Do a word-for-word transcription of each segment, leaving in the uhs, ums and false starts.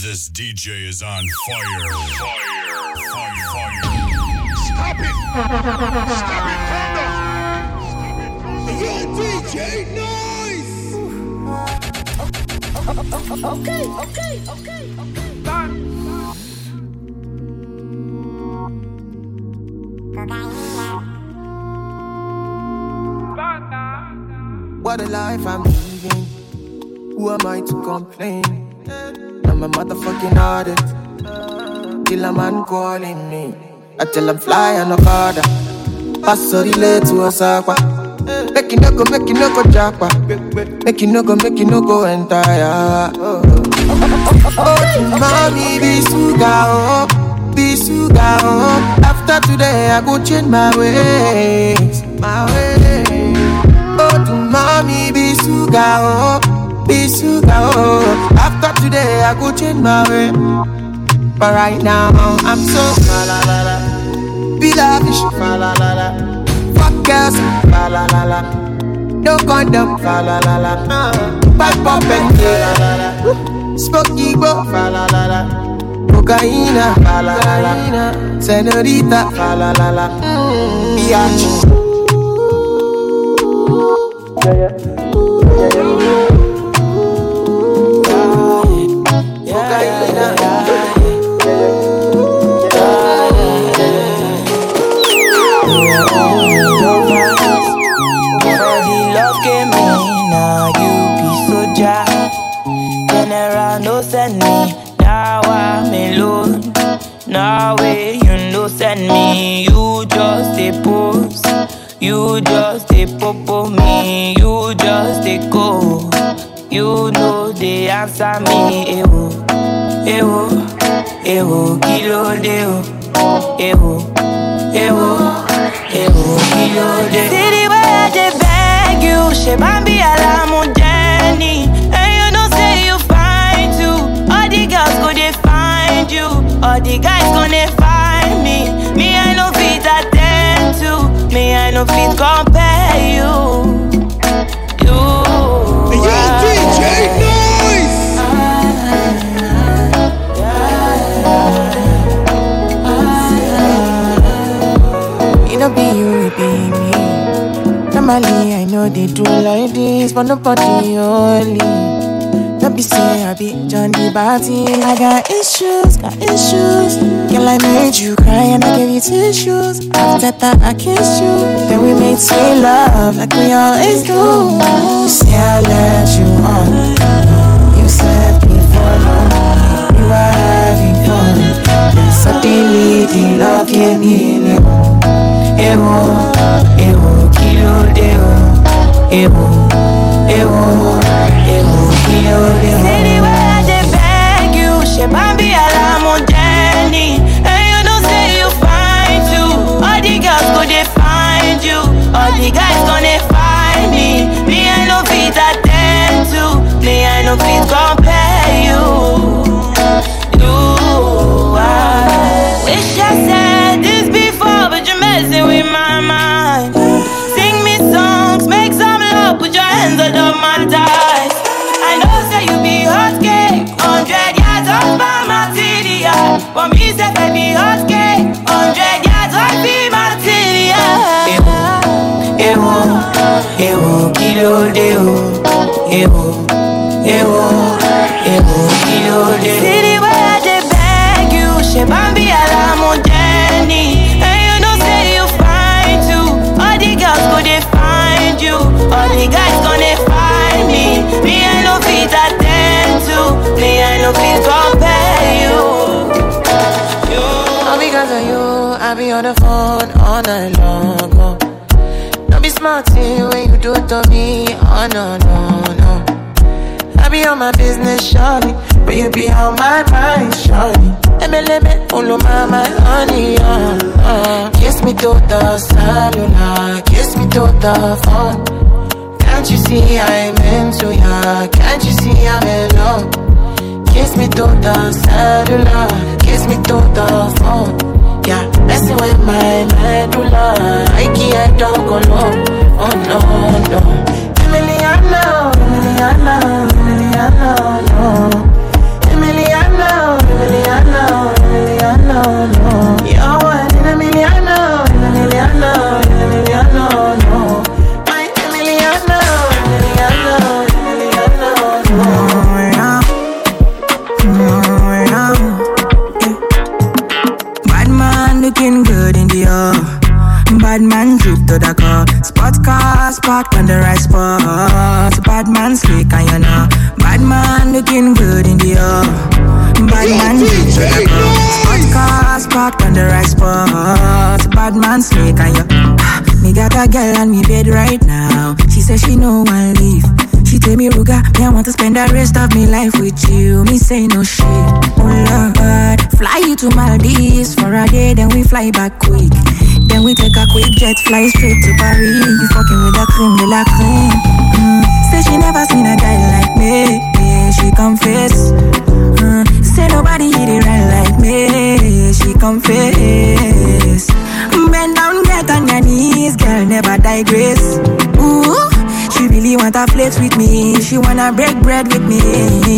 This D J is on fire. Fire. Fire. Fire. Stop it. Stop it, thunder. Yo, D J, nice. Okay, okay, okay, okay. Done. What a life I'm living. Who am I to complain? I'm a motherfucking artist. Till a man calling me. I tell him fly and no order. Pass a relay to Osaka. Make you no go, make you no go japa. Make you no go, make you no go entire. Oh, oh, mommy, be sugar, oh, be sugar, oh. After today, I go change my ways, my ways. Oh, to mommy, be sugar, oh, be sugar, oh. After today, I go change my way. But right now, I'm so fa la la la. Be lavish, fa la la la. Fuck girls, fa la la la. No condom, fa la la la. Bad pop and fa la la la. Smoky bo, fa la la la. Cocaína, fa la la la. Senorita, fa la la la. Biatch. Yeah, yeah. Yeah, yeah. Cocaína. No send me, now I'm alone. Now way you no send me. You just a pose, you just a popo me. You just a go, you know they answer me. Ewo, ewo, ewo, kilo deo. Ewo, ewo, ewo, kilo deo. See the way I just beg you, she bambi alamu Jenny. All the girls go they find you, all the guys gonna find me. Me I no fit attend to, me I no fit compare you. You. Yo, D J, nice. It no be you, it be me. Normally I know they do like this, but nobody only. Don't be say I be John the Baptist. I got issues, got issues. Girl, I made you cry and I gave you tissues. After that, I kissed you. Then we made sweet love like we always do. Say I let you on. You said before long we were having fun. Then suddenly the love came in. Ewo, ewo, kilo deo. Ewo, ewo, ewo. See the way I just beg you, she bambi alamu Jenny. And you know say you find too. All the girls go they find you, all the guys gonna find me. Me I no fit attend to, me I no fit compare you. You, I wish I said this before, but you're messing with my mind. Sing me songs, make some love, put your hands on my thighs. You be hot cake, hundred yards off by material. For me, say baby hot cake, hundred yards off be material. Ewo, ewo, kilo deo. Ewo, ewo, ewo, kilo deo. See the way I just beg you, she bambi alamu Jenny. And you know say you find too. All the girls go they find you, all the guys gonna find me. Me I no fit attend to, me I no fit compare you. You. All because of you, I be on the phone all night long. Oh. Don't be smart when you do it to me. Oh no no no. I be on my business, shawty, but you be on my mind, shawty. Let me let me follow my my honey. Uh, uh. Kiss me to the cellular, kiss me to the phone. Can't you see I'm into ya? Can't you see I'm in love? Kiss me to the cellular, kiss me to the phone. Yeah, messing with my medulla. I can't talk alone. Oh no, no. Emiliano, Emiliano, Emiliano, no. Emiliano. spot, on the right spot. Bad man slick and you know. Bad man looking good in the air. Bad man drip to the cup. Spot car, spot, on the right spot. Bad man slick and you. Me got a girl on me bed right now. She says she no one leave. She tell me, Ruga, me I want to spend the rest of me life with you. Me say no shit. Oh Lord, fly you to Maldives for a day, then we fly back quick. Then we take a quick jet, fly straight to Paris. You fucking with the creme de la creme. Mm. Say she never seen a guy like me. Yeah, she confess. Mm. Say nobody hit it right like me. She confess. Bend down, get on your knees, girl, never digress. Ooh. She really want to flex with me. She wanna break bread with me.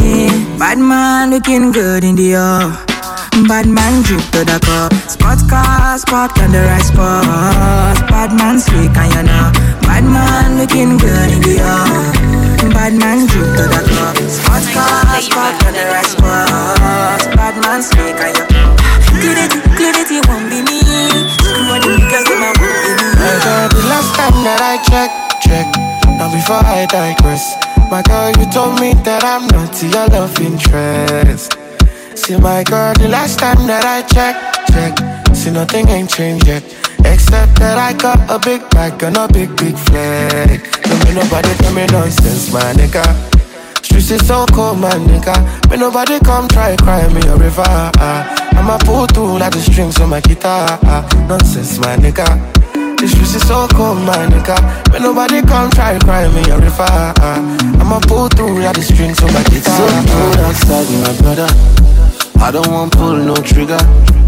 Bad man looking good in the air. Bad man drip to the cup. Spot car, spot on the right spot. Bad man slick and you know. Bad man looking good in the air. Bad man drip to the cup. Spot car, spot on the right spot. Bad man slick and you know. Clarity, clarity won't be me. Screw on the because of my won't be me. The last time that I checked, checked. Now before I digress, my girl, you told me that I'm not your love interest. See my girl, the last time that I checked, checked. See nothing ain't changed yet, except that I got a big bag and a big, big flag. Don't make nobody tell me nonsense, my nigga. Streets is so cold, my nigga. May nobody come try cry me a river. I'ma pull through like the strings on my guitar. Nonsense, my nigga. This streets is so cold, my nigga. When nobody come try to cry me a river. I'ma pull through like the strings on my guitar. It's so cold outside, my brother. I don't want pull no trigger.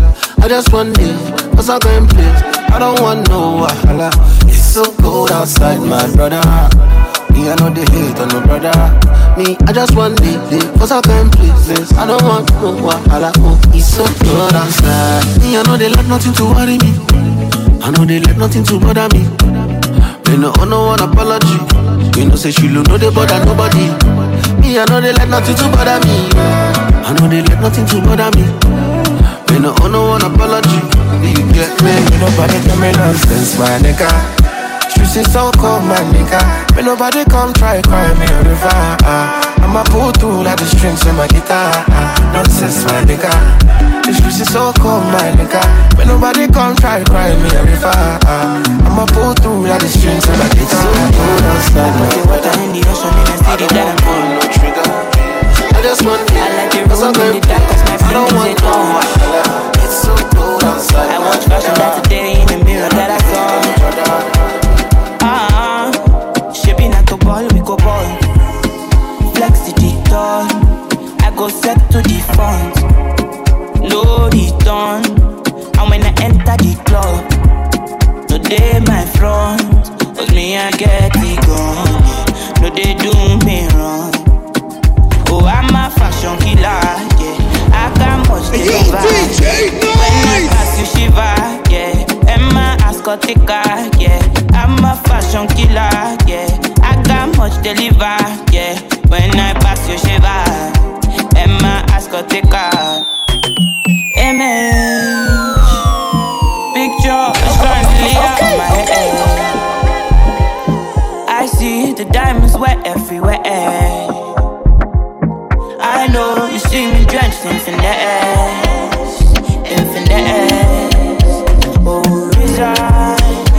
I just want live, cause I can play. I don't want no wahala. It's so cold outside, my brother. Me, I know they hate on no brother. Me, I just want live, live, cause I can play this. I don't want no wahala. Oh, it's so cold outside. Me, I know they let nothing to worry me. I know they let nothing to bother me. They no owe no one apology. You know say she look no they bother nobody. Me I know they let nothing to bother me. I know they let nothing to bother me. They no owe no one apology. You get me? Ain't nobody tell me nonsense, my nigga. Streets is so cold, my nigga. May nobody come try cry me a river. I'ma pull through like the strings on my guitar. Nonsense, my nigga. The streets is so cold, my nigga. When nobody come try cry me a river. I'ma pull through like the strings on my guitar. So cold outside, my water in the ocean in the city that I'm pull no trigger. I just want it. I like the room in the dark cause my friends is at home. It's so cold outside. I watch fashion that today in the mirror that I saw. Ah, shaping like a ball, we go ball. Flex the dictator. I go set to the front. Load it on, and when I enter the club, no they my front, cause me I get it gone, no they do me wrong. Oh I'm a fashion killer, yeah, I got much to Yo, D J Nice. When I pass you shiver, yeah, and my ass got thicker, yeah, I'm a fashion killer, yeah, I got much to deliver, yeah, when I pass you shiver, and my ass got thicker. Image, picture is currently on my head. I see the diamonds wet everywhere. I know you see me drenched in finesse, in finesse. Oh, reside.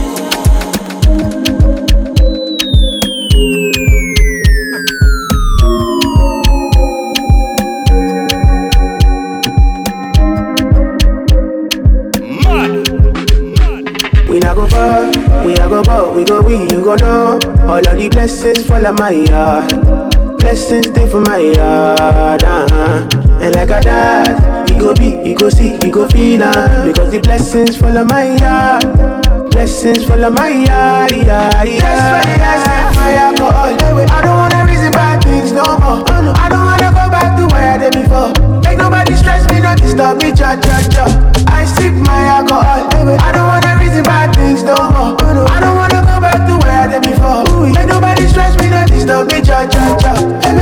We not go far, we not go far, we go we, you go know. All of the blessings fall on my yard. Blessings stay for my yard, uh-huh. And like a dad, we go be, we go see, we go feel uh, because the blessings fall on my yard. Blessings fall on my yard, yeah, yeah. That's why the guys set my alcohol. I don't wanna reason bad things no more. I don't wanna go back to where I did before. Make nobody stress me, not disturb me, cha cha cha. I sip my alcohol. I don't wanna reason bad things no more. I don't wanna go back to where I did before. Make nobody stress me, not disturb me, cha cha cha.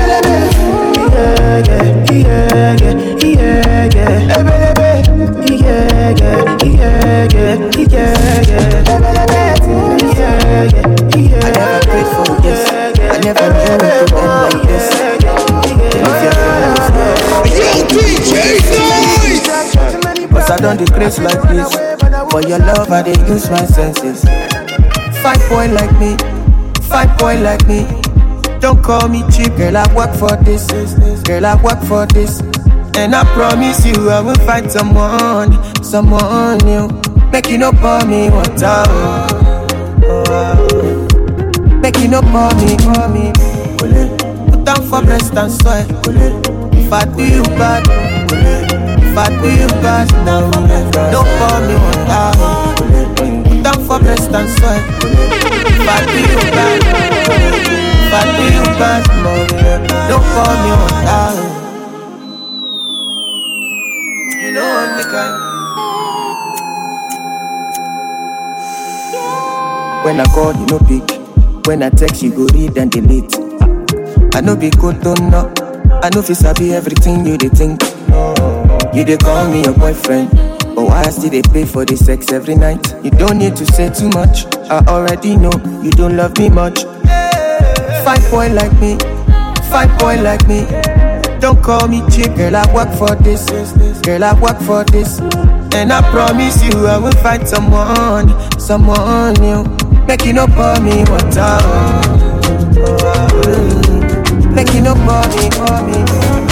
Yeah, yeah, yeah, yeah, yeah, yeah. Yeah, yeah, yeah, yeah, yeah, yeah. I never prayed for I don't decrease like this. For your love, I dey use my senses. Fine boy like me, fine boy like me. Don't call me cheap, girl, I work for this. Girl, I work for this. And I promise you I will find someone, someone new. Make you no pour me water. Make you no pour me, pour me. Put down for breast and soil. If I do you bad, if I do you bad, no, don't pour me water. Put down for breast and soil. If I do you bad, if I do you bad, no, don't pour me water. You know I'm the kind. When I call, you no pick. When I text, you go read and delete. I know be good, don't know. I know if sabi everything you dey think. You dey call me your boyfriend, but why I still dey pay for the sex every night? You don't need to say too much. I already know you don't love me much. Fine boy like me, fine boy like me. Don't call me cheap, girl, I work for this. Girl, I work for this. And I promise you I will find someone, someone new. Make you no pour me water. Make you no pour me, pour me.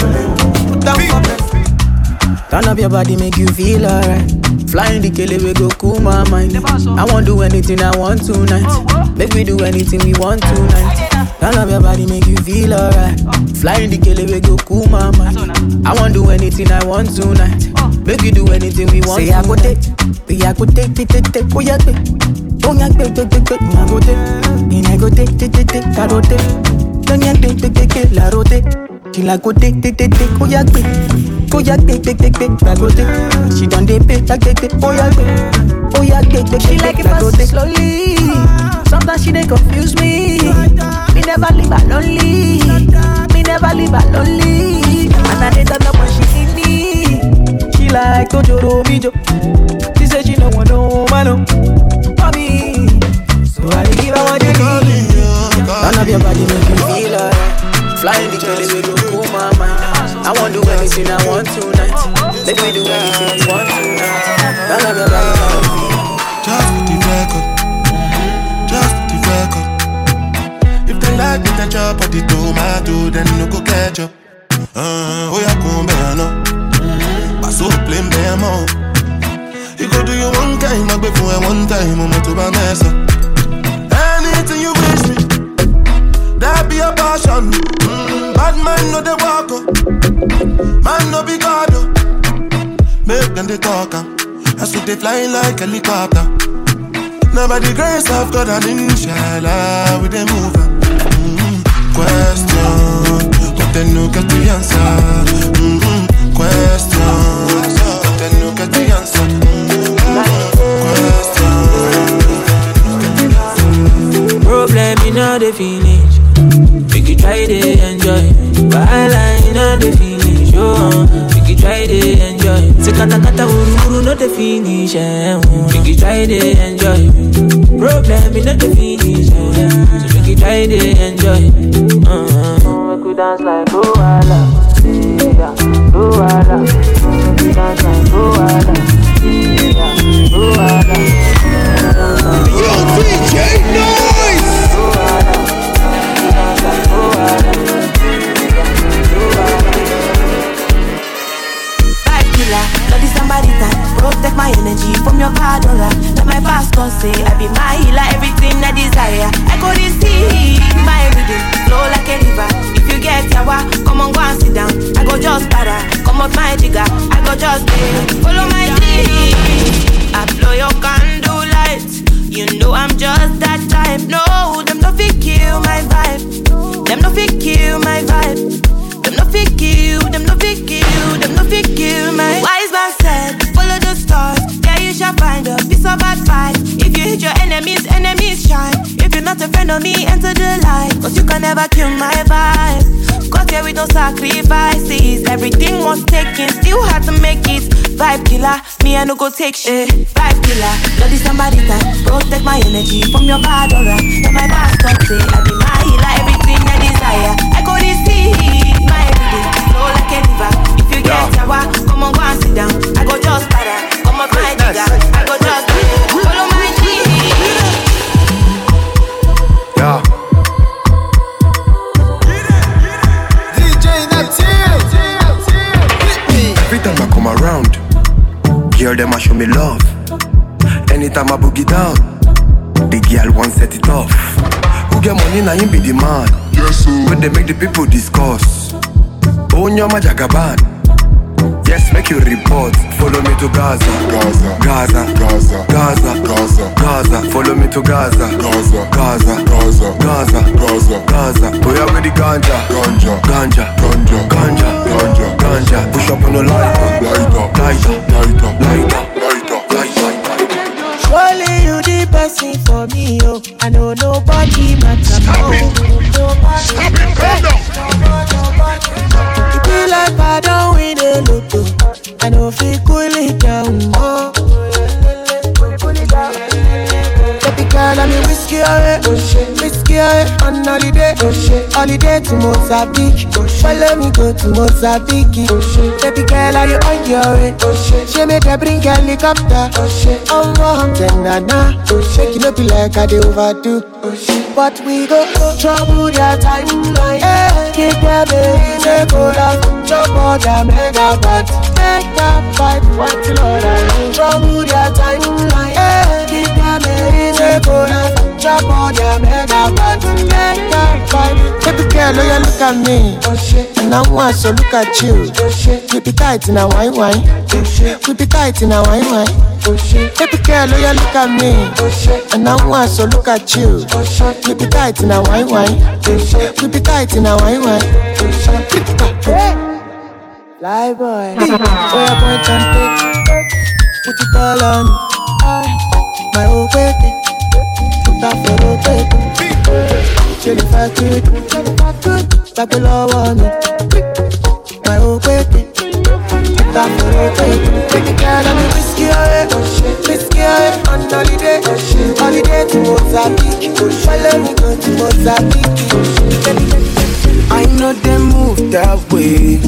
Turn up your body, make you feel alright. Flying the kele, we go cool my mind. I won't do anything I want tonight. Make we do anything we want tonight. Turn up your body, make you feel alright. Flying the kele, we go cool my mind. I won't do anything I want tonight. Make we do anything we want. Say I go take, say I go take, take, take, take. Oh yeah, take. Oh yeah, take, take, take, take. I go take, and I go take, take, take, take. I go take. Don't yeah, take, take, take, take. La rote. She like go take, take, take, take. Oh yeah, take. Oh yeah, take, take, take, take. I go take. She done dey pay, take, take, take. Oh yeah, take. Oh yeah, take, take, take. She like it fast slowly. Sometimes she dey confuse me. Me never leave her lonely. Me never leave her lonely. And I dey turn up when she need me. She like Tojoro Mijo. She say she no want no man no for me. So I dey give her what you need. Turn up your body, make you feel alright. Flying the kele, we go cool my mind. I won't do anything I want tonight. Let me do anything we want tonight. Turn up your body, make you feel. Just for the record, just for the record. If they like me, then chop at the tomato, then no go catch up. Uh, oh yeah, come back now. I saw the plane there more. You go do your one time, I be for one time, I'm to my mess up. Anything you wish me, that be a passion. Mm, bad man no they walk up, man no be God up. Make them they talk up, I should they fly like helicopter. Now by the grace of God and inshallah we they move up. Mm-hmm. Question, but then no get the answer. Mm-hmm. Question, but then no get the answer. Mm-hmm. Question. Problem in all the finish. We can try to enjoy. While I know the finish, oh, we can try to enjoy. Se kata kata uru uru no the finish, eh. We can try to enjoy. Problem in all the finish, eh. So we can try to enjoy. Uh-huh. We could dance like Luala, yeah, Luala. We could dance like Luala, yeah, Luala. Yo, D J Noise! Protect my energy from your padora. Let my pastor say I be my healer, everything I desire. I go this deep, my rhythm flow like a river. If you get yawa, come on go and sit down. I go just para, come up my jigger. I go just pay, follow my dream. I blow your candle lights. You know I'm just that type. No, them no fit kill my vibe. Them no fit kill my vibe. Them no fit kill, them no fit kill, them no fit kill my. Wise man said, follow the stars, there you shall find a piece of advice. If you hit your enemies, enemies shine. If you're not a friend of me, enter the light. Cause you can never kill my vibe. Cause here with no sacrifices. Everything was taken, still had to make it. Vibe killer, me I no go take shit. Vibe killer, bloody somebody time. Protect my energy from your bad aura. Let my pastor say, I be my healer, everything I desire. I go this deep, my everything flow like a river. If you get yawa, come on go and sit down. I go just para, girl them a show me love. Anytime I boogie down, the girl won't set it off. Who get money now him be the man. Yes, sir. When they make the people discuss. Own your Jagaban. Yes, make you report. Follow me to Gaza. Gaza. Gaza. Gaza. Gaza. Gaza. Gaza. Follow me to Gaza. Gaza. Gaza. Gaza. Gaza. Gaza. Gaza. Boy, I'm with the ganja. Ganja. Ganja. Ganja. Ganja. Ganja. Ganja. Push up on the lighter. Lighter. Lighter. Lighter. Lighter. Lighter. Lighter. Surely you the person for me, oh. I know nobody matter. Stop it. Stop it. Calm down. It be like I don't win a lotto. I know if you cool it down, oh. Baby girl, I'm a whiskey away, oh shit. Whiskey away on holiday, oh shit. Holiday to Mozambique, oh shit. Follow me go to Mozambique, oh shit. Baby girl, are you on your way, oh shit. She made her bring helicopter, oh shit. Oh, oh, tender now, oh shit. You know be like I do overdo, oh shit. But we go oh, trouble their timeline, yeah. Keep them in the cola, chop all their megabytes. Make that fight, what you know that trouble their timeline, yeah. Keep them in the cola, chop all their megabytes. Make that fight. Baby girl, oh you look at me, oh shit. And I want so look at you, oh shit. Keep it tight in a wine wine, oh shit. Keep it tight in a wine wine, oh shit. Baby girl, oh you look at me, oh shit. And I want so look at you, oh shit. Keep it tight in a wine wine, oh shit. Keep it tight in a wine wine, oh shit. Hey, fly boy, oh you point and take, put it all on, ah, my whole baby, put that for the baby. Chilly fat good, chilly fat good, back below on me, my whole baby. That for the baby. Baby girl, I'm a whiskey away, oh shit. Whiskey away on holiday, oh shit. Holiday to Mozambique, oh shit. Follow me go to Mozambique, oh shit. I know they move that way.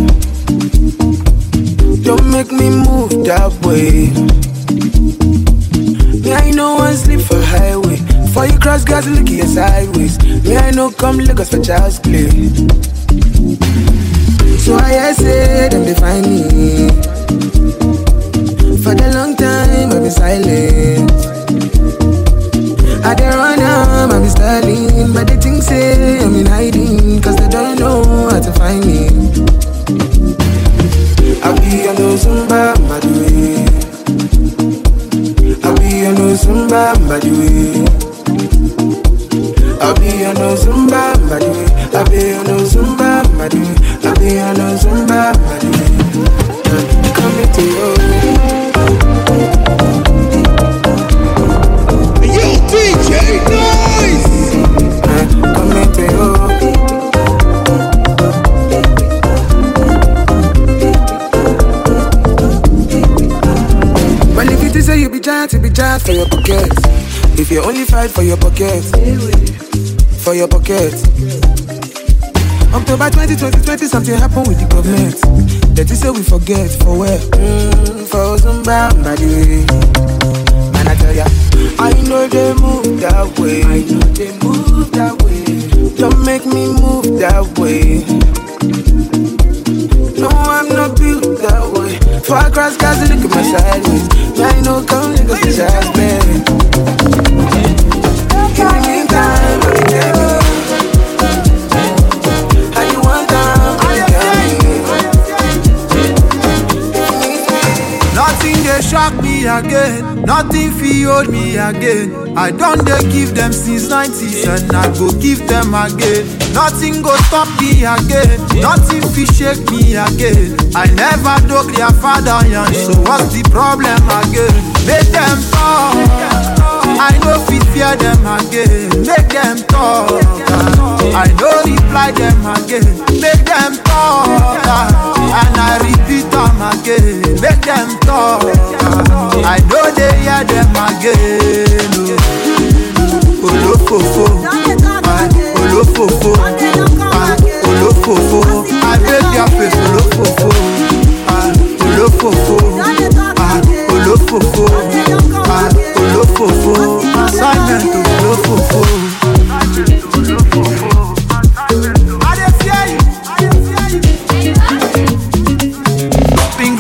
Don't make me move that way. Me, I know one sleep for highway. For you cross gas, look your sideways. Me, I know come Lagos for child's play. So I say them define me. For the long time I've been silent. I dey run am, I've been styling. But they think say I'm in hiding, cause they don't know how to find me. I be on the Zumba, by the way. I be on the Zumba, by the way. I be on the Zumba, by the way. I be on the Zumba, by the way. I be on the Zumba, by the way. Come to you. Yo, D J Nice! Come to you. Well, if you say you be giant, you be giant for your pocket. If you only fight for your pocket, for your pocket. October twenty twenty, twenty something happened with the government. That you say we forget, for where? Mm, for Zumba, by the way. Man, I tell ya, I know they move that way. I know they move that way. Don't make me move that way. No, I'm not built that way. For I cross guys, look at my sideways. I know come niggas to just bed. In the meantime, I'm telling nothing they shock me again, nothing feel hold me again. I don't they give them since nineties and I go give them again. Nothing go stop me again, nothing fi shake me again. I never dug their father young, so what's the problem again? Make them talk, I know fi fear them again. Make them talk, I know reply them again. Make them talk, and I repeat them again. Make them talk, I know they hear them again. Olofofo, olofofo, olofofo. I make their face olofofo, olofofo, olofofo, olofofo. Assignment olofofo.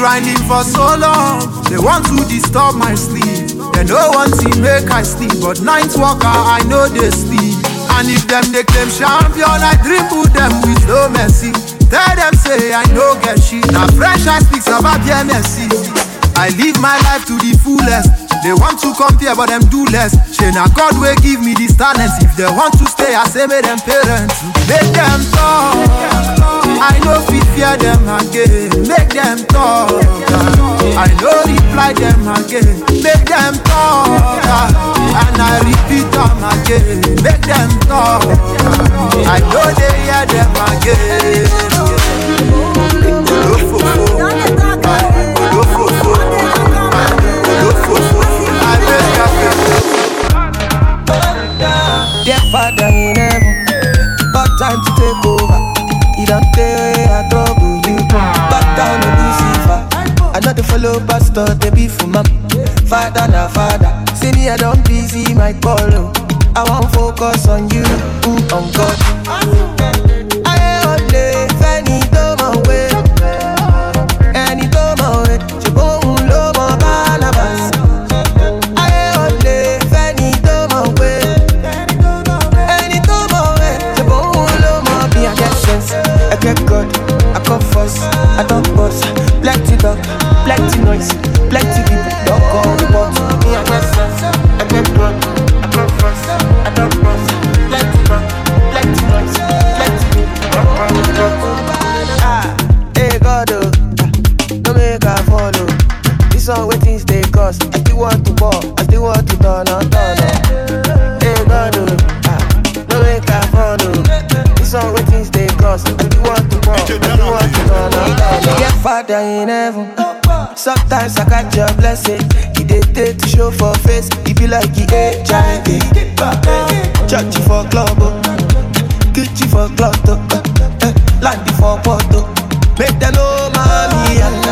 grinding for so long. They want to disturb my sleep. They no want to make I sleep, but night walker I know they sleep. And if them they claim champion, I dribble them with no mercy. Tell them say I no get shit. Now fresh I speaks about their mercy. I live my life to the fullest. They want to compare but them do less. Say now God will give me this talent. If they want to stay, I say make them parents. Make them talk. I know fit fear them again. Make them talk. I know reply them again. Make them talk. And I repeat them again. Make them talk. I know they hear them again. Dear Father in heaven, but time to take over. You don't take I trouble you. Back down to Lucifer. I know the follow pastor, they be for mom. Father na father. See me, I don't busy my call. I won't focus on you, mm, on God. I only any doma way. Any doma way. Chibon lo mo balabas. I only any doma way. Any doma way. Chibon lo mo be a get sense. I get God, I come first. I don't boss. Plenty dog, plenty noise, plenty people. Don't call the boss. Me I get sense. I get God, I come first. I don't boss. Plenty dog, plenty noise, plenty people. Don't call the boss. Ah, hey God, oh, no make I follow. This one where things they cost. I still want to ball, I still want to turn on, turn on. Hey God, oh, ah, no make I follow. This one where things they cost. I still want to ball, I still want to turn on, turn on. Yeah, Father in heaven. Sometimes I catch your blessing. He did take to show for face. He be like he H I V. Church for club, Gucci for club, Landy for Porto. Make them know mommy and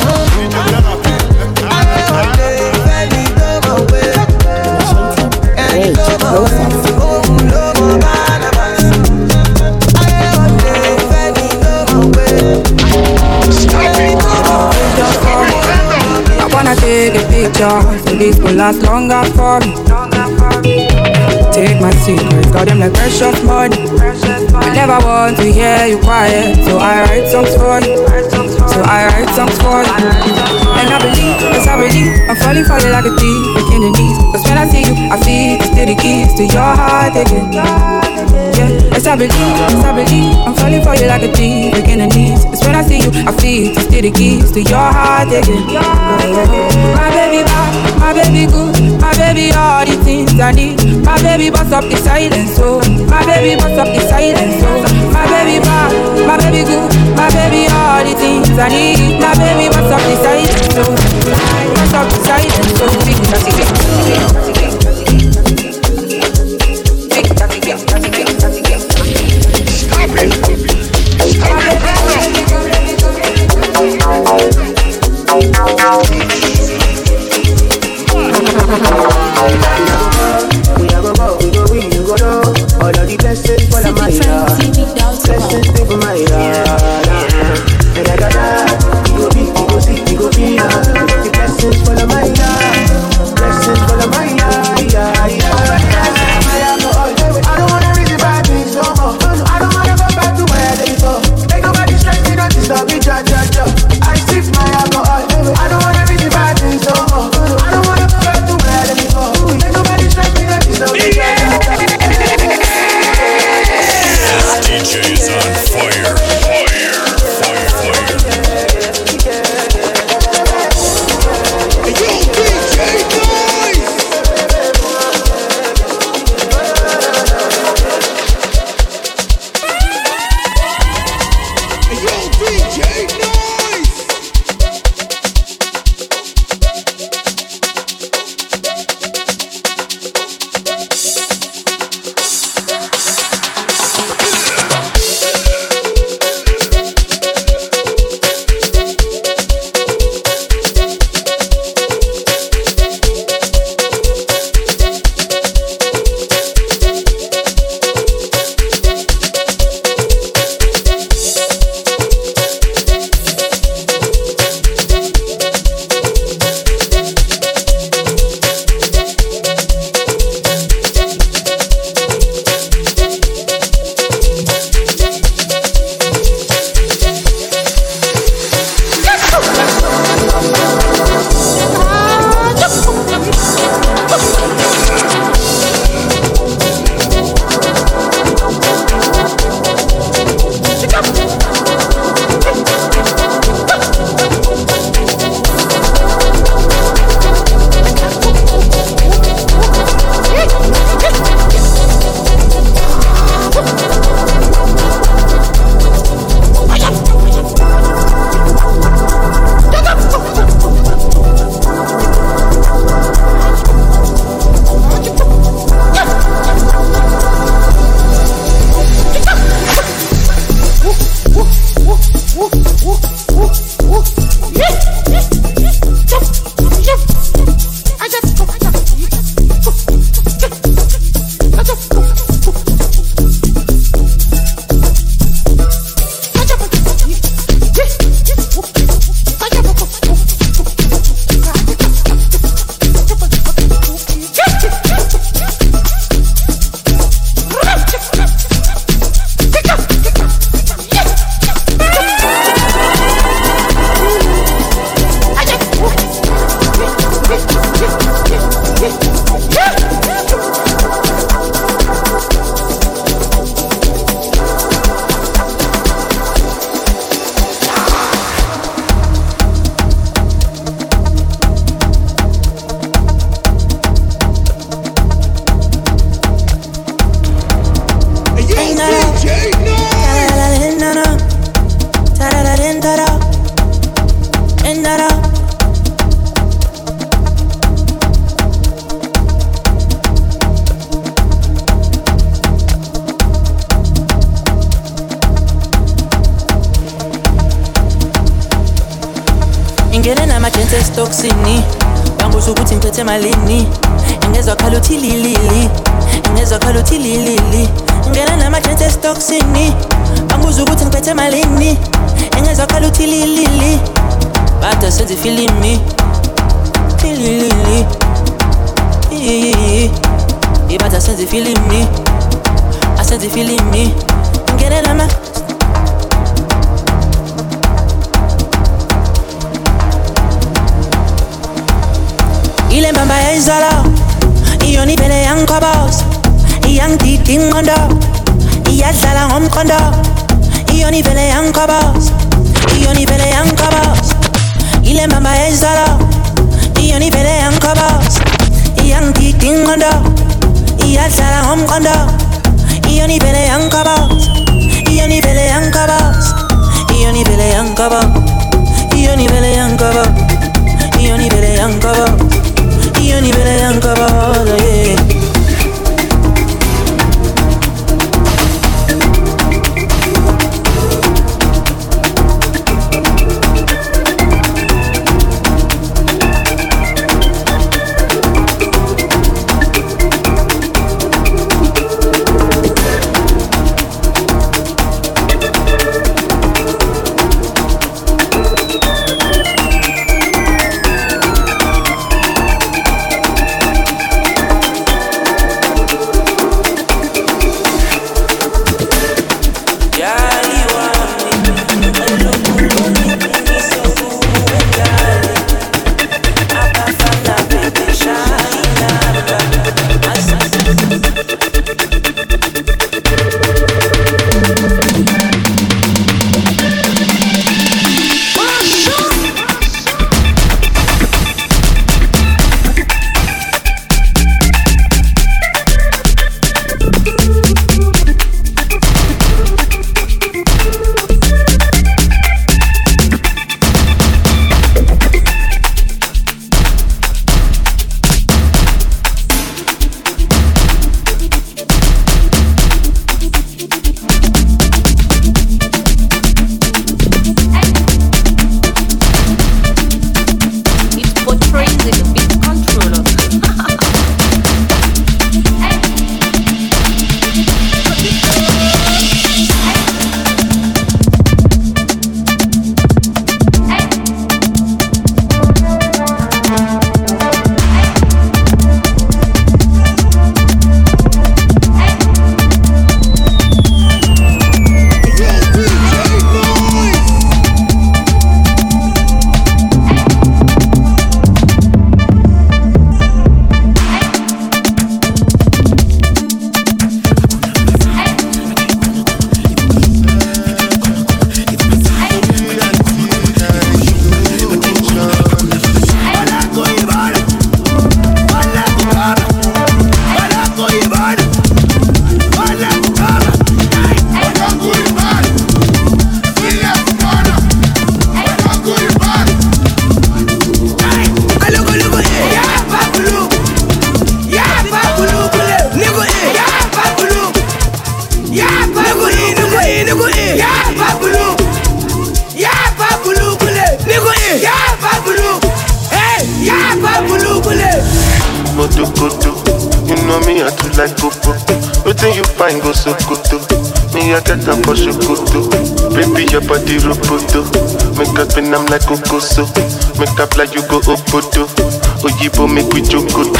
I wanna take a picture, so this will last longer for me. Take my secrets, got them like precious money. I never want to hear you quiet, so I write songs for you. So I write songs for you. And I believe, yes I believe, I'm falling for you like a thief, breaking the knees. Cause when I see you, I feel it's still the keys to your heart again. Yeah, yes I believe, yes I believe, I'm falling for you like a thief, breaking the knees. Cause when I see you, I feel it's still the keys to your heart again. My baby bad, my baby good, my baby all the things I need. My baby bust up the silence, so my baby bust up the silence, so my baby bad, my baby good, my baby all the things I need. My baby bust up the silence, so bust up the silence, so big tatty big big tatty big tatty big tatty big. Stop it! Stop it! We are go go, we go we, you go know. All of the blessings for the my yard. Blessings stay for my yard. And I got that, we go big, we go end that up. Ingene namagentse stocksini Banguza ukuthi ngiphethe malini Ingezwa khala uthi lilili Ingezwa khala uthi lilili Ingene namagentse stocksini Banguza ukuthi ngiphethe malini Ingezwa khala uthi lilili Bada senze feeling me Lilili Ibada senze feeling me I senze feeling me Ingene nama Ile mbamba ya izala Iyo ni vele yang kobos Yang didi ngondo Iyadlala ngomkondo Iyo ni vele yang kobos Iyo ni vele yang kobos Ile mbamba ya izala Iyo ni vele yang kobos Yang didi ngondo Iyadlala ngomkondo Iyo ni vele yang kobos Iyo ni vele yang kobos Iyo ni vele yang kobos Iyo ni vele yang kobos Iyo ni vele yang kobos Io ni vele ancora, yeah. I'm like Kokoso, make up like you go Opoto. Oyibo make we jokoto.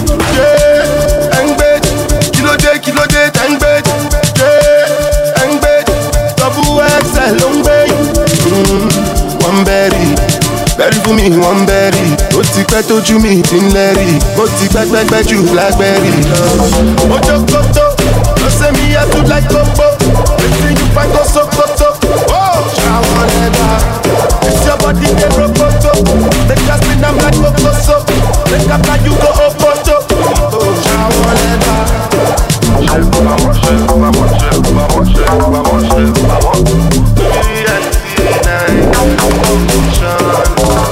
Yeah, Angbed, kilo day, kilo day, Angbed. Yeah, Angbed, double X L, long bay. Mm, one berry, berry for me, one berry. Oti pẹ́ tójú mi ti ń lẹ́rì. Mo ti gbẹ́gbẹ́gbẹ́ ju blackberry. Ojo koto, no say me I do like Kobo. Wetin you find go Sokoto? Oh, shower never. It's your body they roboto. They just spin them like Kokoso. They got like you go Opoto. Oh, shower never. Vamos, vamos, vamos, vamos, vamos, vamos.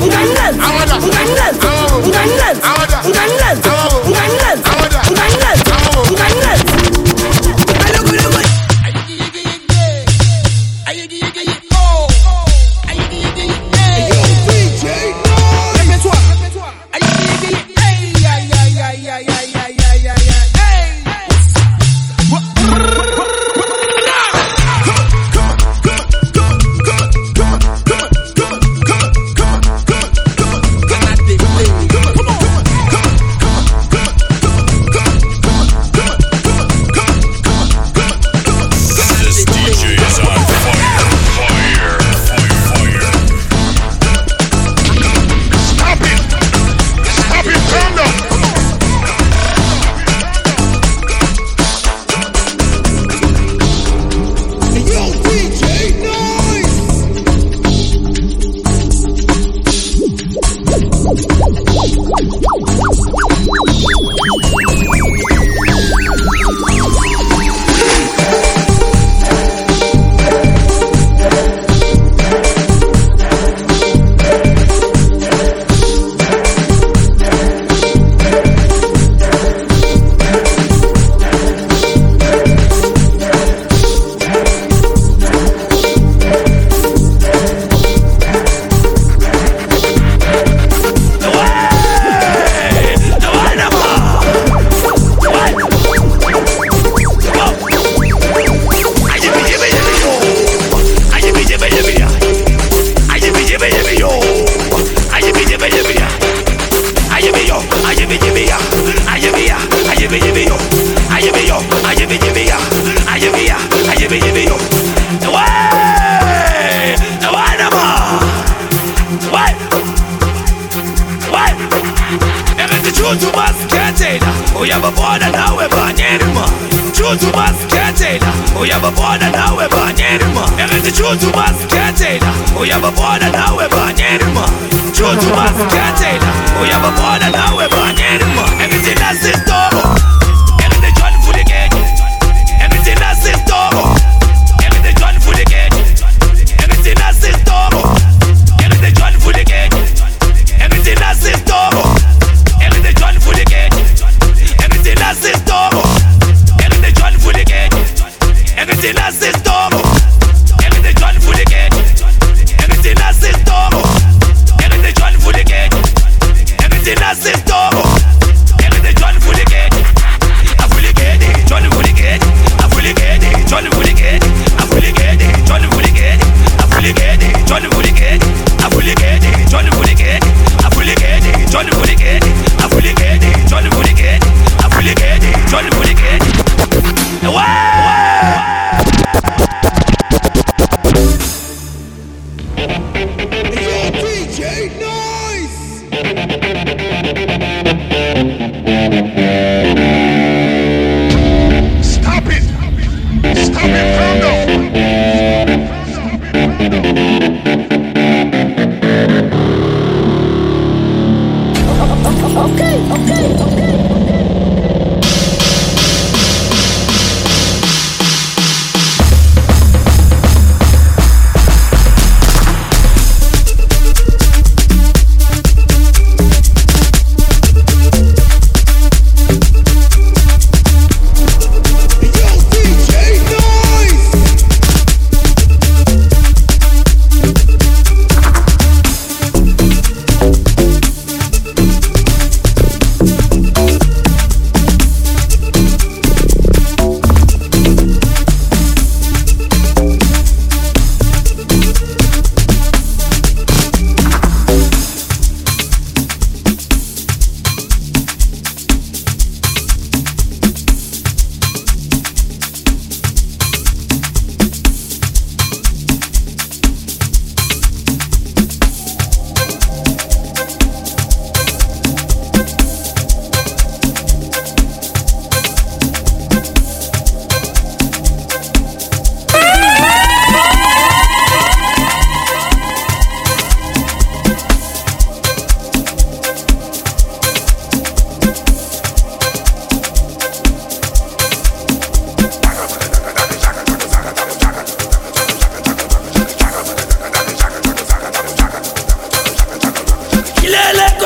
Everything I said, everything done for the game.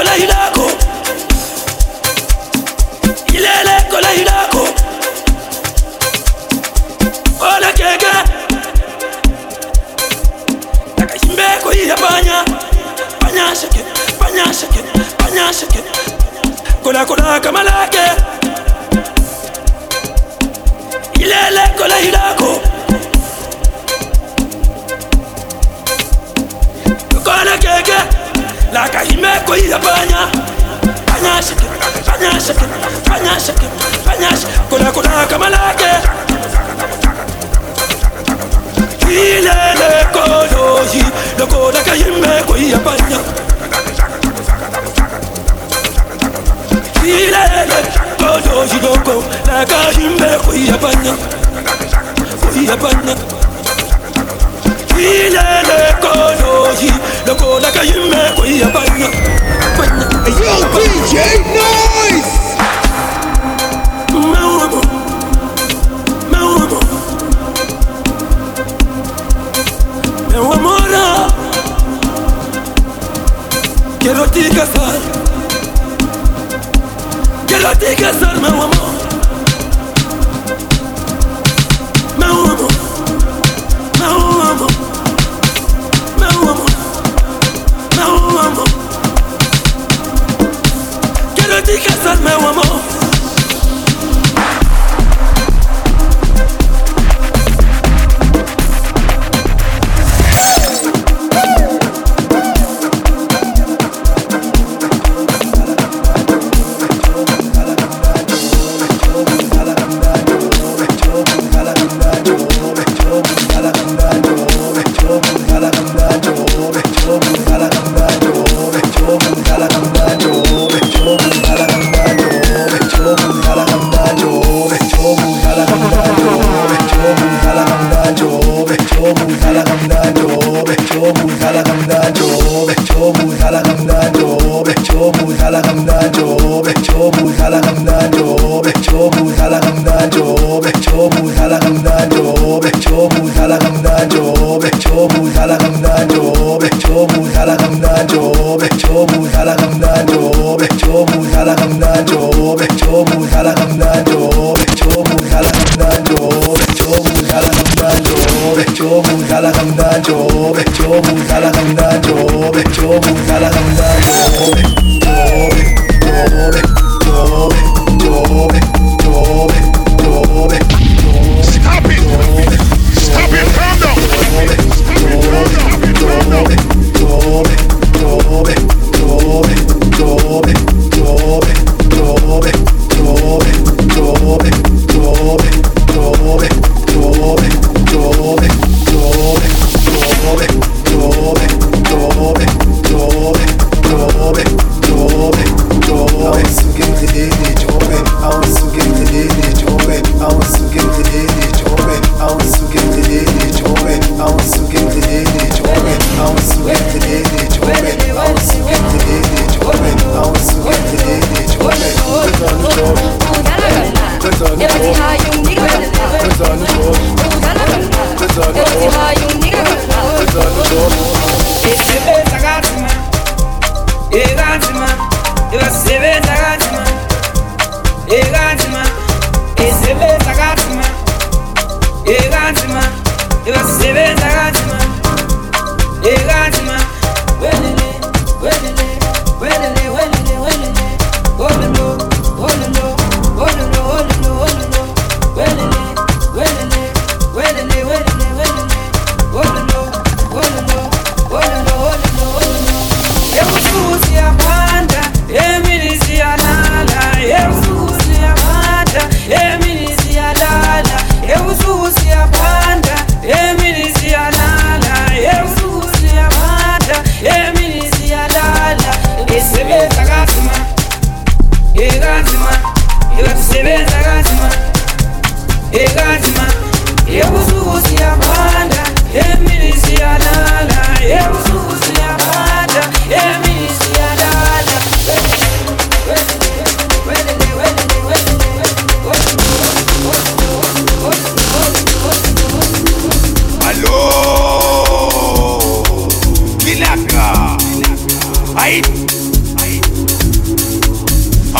kola ilako. Ilele kola ilako. Ola keke. Takashimbe ko yabanya. Banya shake, banya shake, banya shake. Kola kola kamalake. Ilele kola ilako. Kola keke. La kahime ko yabanya. Banya shake, banya shake, banya shake, banya shake. Kola kola kamalake. Ilele kola yi, la kola kahime ko yabanya. Ilele kola yi loko, la kahime ko yabanya, ko yabanya. Ilele kola yi, la kola kahime ko yabanya. Yo, D J Nice! Maumo, Maumo, Mauamora. Quiero te casar, quiero te casar, Mauamo, Mauamo, Mauamo, Mauamo, Mauamo. Quiero te casar, Mauamo.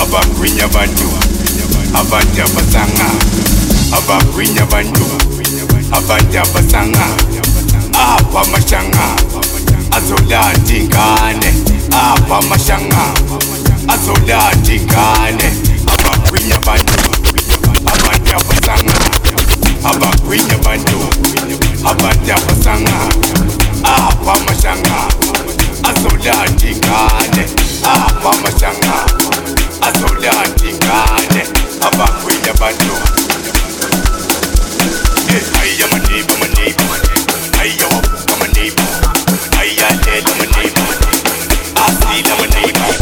abagwinya bantu abajja basanga abagwinya bantu abajja basanga apa mashanga azola tingane apa mashanga azola tingane abagwinya bantu abajja basanga abagwinya bantu abajja basanga apa mashanga azola tingane apa mashanga azola tingane abagwinya bantu. Hey, I'm a neighbor, my neighbor. Hey, yo, I'm a neighbor. Hey, I tell I'm a neighbor. I see I'm a neighbor.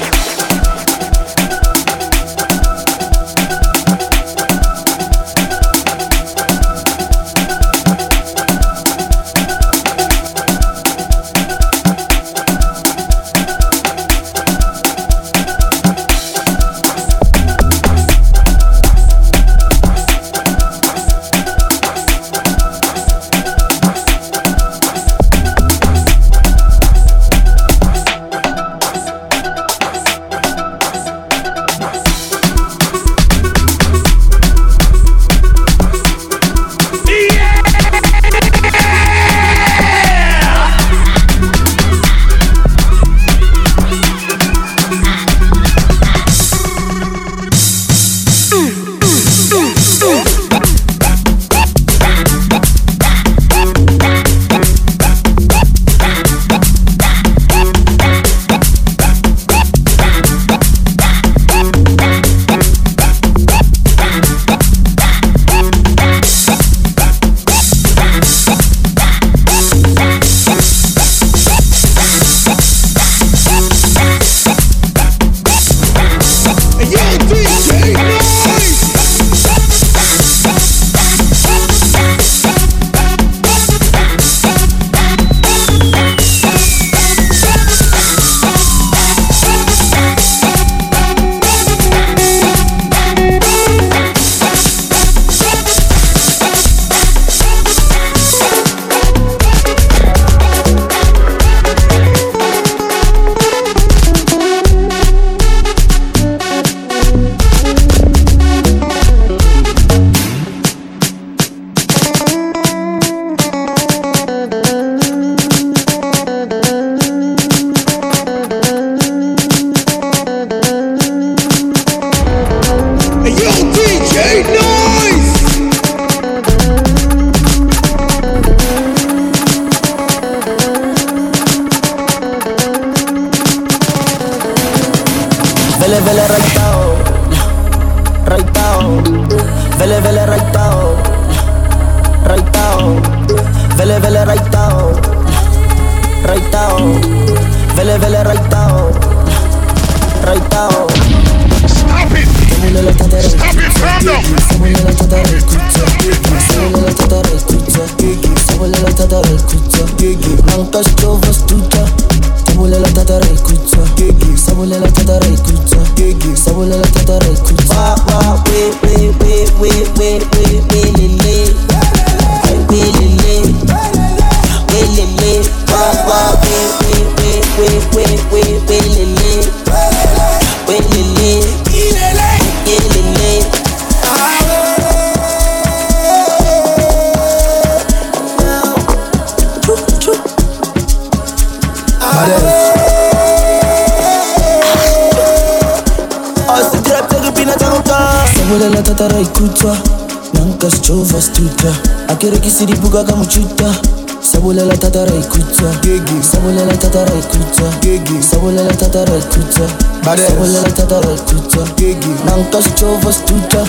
Siribuga kamuchuta Sabula la tatara ikuta Sabula la tatara ikuta Sabula la tatara ikuta Sabula la tatara ikuta Nankas chova stuta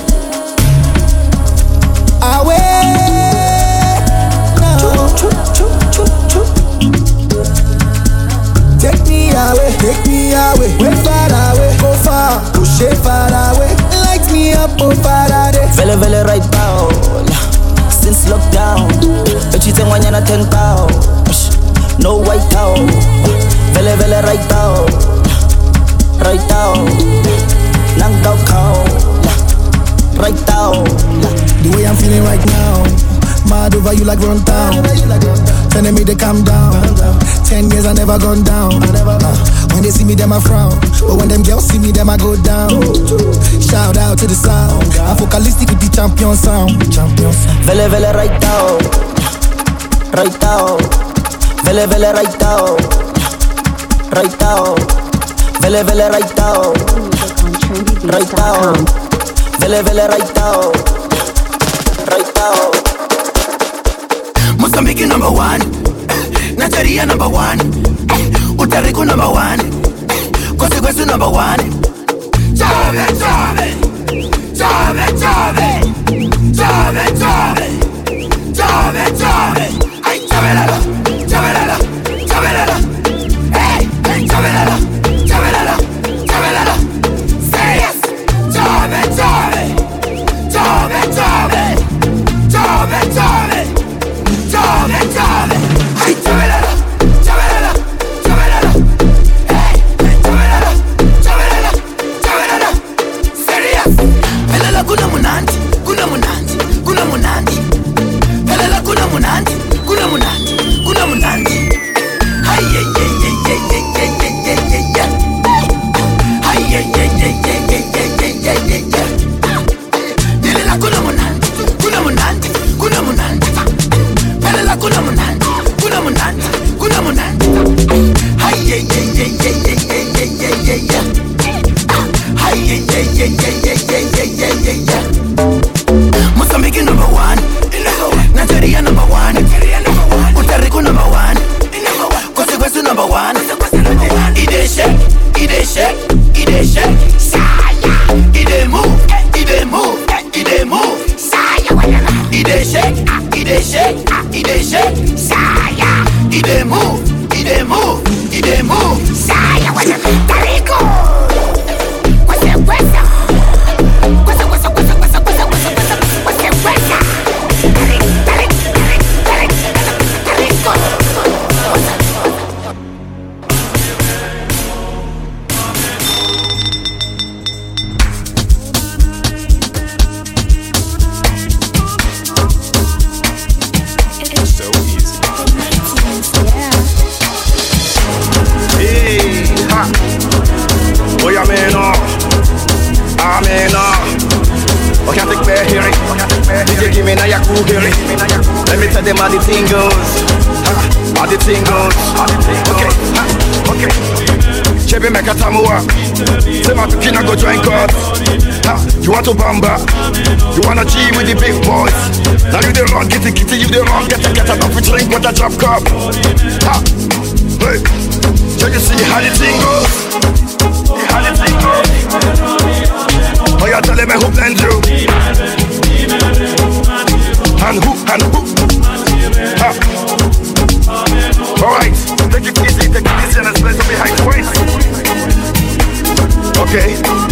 Awe Take me away, take me away Way far away, go far Push it far away Light me up, oh Faraday Vele vele right now Since lockdown, but you think when you're not ten pound. No white out, vele vele right out, right out, knock out cow, right out. The way I'm feeling right now, mad over you like run town. Telling me to calm down. Ten years I never gone down. When they see see me, them I frown. But when them girls see me, them I go down. Shout out to the sound. I'm focalistic with the champion sound. Champion sound. Vele vele right now, right now. Vele vele right now, right now. Vele vele right now, right now. Vele vele right now, right now. Mozambique number one, Nigeria number one, Puerto Rico number one, Costa Rica number one. Chave, chave, chave, chave, chave, chave, chave, chave. Ay, chavelala, chavelala, chavelala. Hey, hey, chavelala, chavelala, chavelala. Say yes, chave, chave, chave, chave, chave, chave, chave, chave. Ay, chavelala, chavelala, chavelala. Hey, hey, chavelala, chavelala, chavelala. Serious. Pelala kuna munandi, kuna munandi, kuna munandi. Pelala kuna munandi, kuna munandi, kuna munandi. Ay, ay, ay, ay, ay, ay, ay, ay, ay, ay, ay. Ay, ay, ay, ay, ay, ay, ay, ay, ay, ay, ay. Pelala kuna munandi, kuna munandi, kuna munandi. Pelala kuna munandi, kuna munandi, kuna munandi. Ay, ay, ay, ay, ay, ay, ay, ay, ay, ay, ay. Ay, ay, ay, ay, ay, ay, ay, ay, ay, ay, ay. Mozambique number one, Nigeria number one, Puerto Rico number one, Costa Rica number one. Ide shake, ide shake, ide shake, saya. Ide move, ide move, ide move, saya. Ide shake, ide shake, ide shake, saya. Ide move, ide move, ide move, saya. Tarico, Costa Rica, Costa Rica, Costa Rica, Costa Rica, Costa Rica, Costa Rica. So easy. Hey, ha. Boy, I'm in up. I'm in up. Okay, I take back here. D J, give me now your cool here. Let me tell them how the thing goes. Ha, how the thing goes. Okay, ha, okay. Chebe meka tamua. Say my tukina go join God. Ha, you want to bamba? You wanna G with the big boys? Now you the wrong, get it, get it, you the wrong, get it, get it, off with drink with a drop cup. Ha, hey, so you see how the thing goes? See how the thing goes? Oh, you tell me who blend you? And who, and who? Ha. Alright, take it easy, take it easy and let's play some behind the waist. Okay.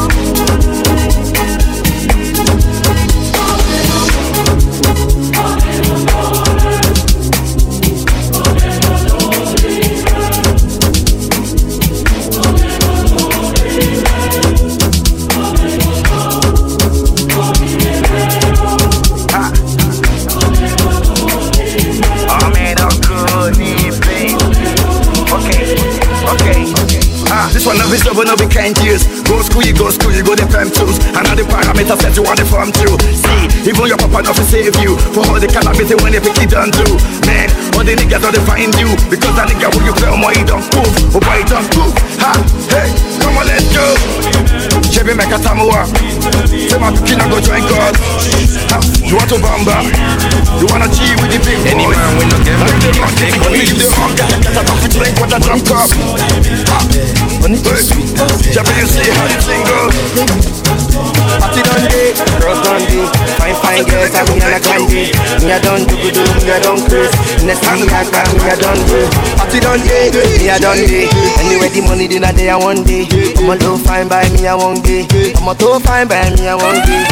This one of is over, no we can't use. Go school, you go school, you go the prime tools. And all the parameters set you on the farm too. See, even your papa not to save you. For all the calamity when they pick it done too. Man, all the niggas don't find you. Because that nigga when you play on my don't move. Oh boy, don't move. Ha, hey, come on, let's go. Chebe meka tamua. Say my kid go join God. Ha, you want to bamba? You wanna G with the big boys? Any man when you get money, they must take money. You the wrong guy, get a coffee drink with a drum cup. Ha, hey, Chebe, you see how the thing goes? Party done day, girls done day. Fine, fine girls, I'm me and a candy. Me a done do do, me a done crazy. Next thing I got, me a done day. Party done day, me a done day. Anyway, the money dinner day I one day. I'm a too fine by me a one day. I'm a too fine by me a one day.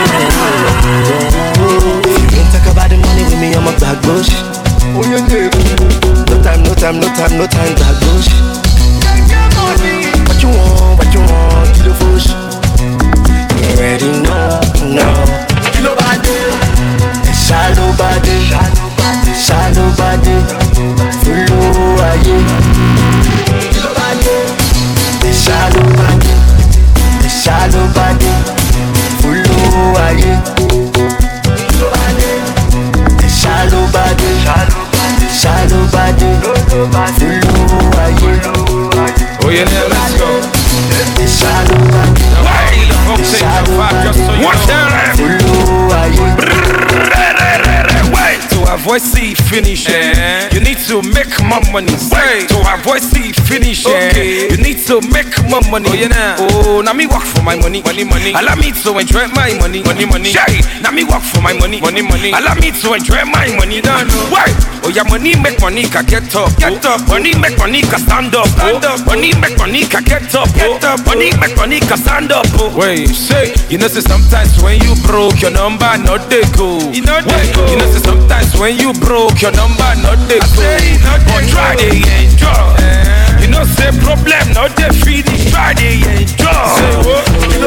Don't talk about the money with me, I'm a black bush. Oh yeah, no time, no time, no time, no time, black bush. What you want, what you want, kill the push. You already know, no. Kilo body, shallow body, shallow body, follow aye. Kilo body, yeah, now let's go. Why the fuck take the vibe just so you What's Wait, to avoid see finish, eh? You need to make more money. Wait, to avoid see finish, eh? You need to make more money. Oh, yeah, nah. Oh, now me work for my money, money, money. Allow me to enjoy my money, money, money. Shy, now me work for my money, money, money. Allow me to enjoy my money, don't know. Why? Oh, yeah, money make money, can get up, get up. Money make money, can stand up, stand up. Money make money, can get up, get up. Money make money, can stand up. Wait, say, you know, say sometimes when you broke your number, not they go. You know, they go. You know, say sometimes when you broke your number, not they go. But try to enjoy. You know, say problem, not they feed it. Try to enjoy. Say what?